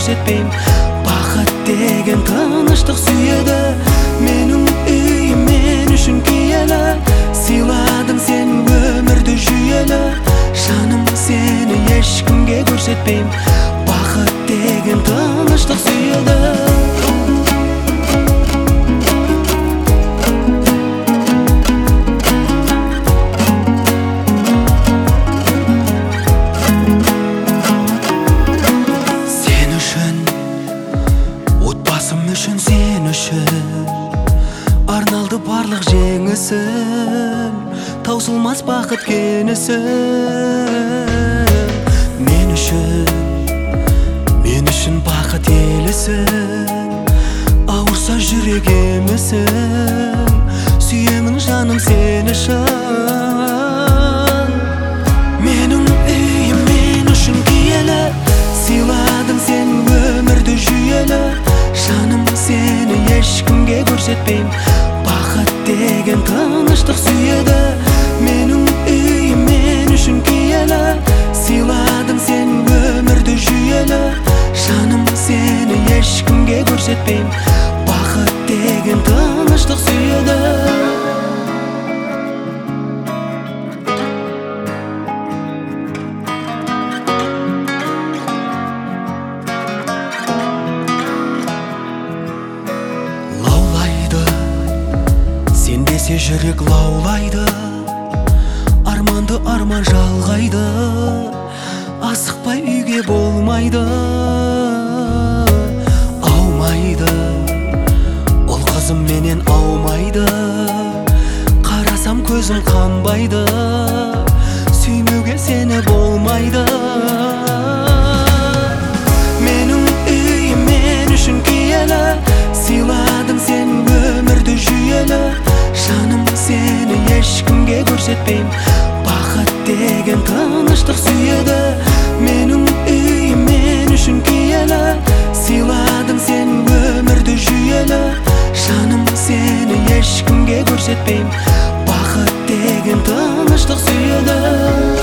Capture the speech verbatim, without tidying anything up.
көрсетпейм. Бақыт деген тыныштық сүйеді. Менің үйім мен үшін киелі. Сыйладың сен өмірді жүйелі. Жаным, сені ешкімге көрсетпейм. Бақыт деген тыныштық сүйеді. Сен үшін, отбасым үшін, сен үшін арналды барлық жеңісім, таусылмас бақыт кенісім. Мен үшін, мен үшін бақыт елісің, ауырса жүрек емісің. Сүйемін жаным сені шын. Менің үйім мен үшін киелі. Сыйладың сен өмірді жүйелі. Жаным, сені ешкімге көрсетпейм. Бақыт деген тыныштық сүйеді. Менің үйім мен үшін киелі. Сыйладың сен өмірді жүйелі. Жаным, сені ешкімге көрсетпейм. Бақыт деген тыныштық сүйеді. Сенбесе жүрек лаулайды, арманды арман жалғайды. Асықпай үйге болмайды, аумайды. Ол қызым менен аумайды. Қарасам көзім қанбайды, сүймеуге сені болмайды. Менің үйім мен үшін киелі. Сыйладың сен өмірді жүйелі. Жаным, сені ешкімге көрсетпейм. Бақыт деген тыныштық сүйеді. Менің үйім мен үшін киелі. Сыйладың сен өмірді жүйелі. Жаным, сені ешкімге көрсетпейм. Бақыт деген тыныштық сүйеді.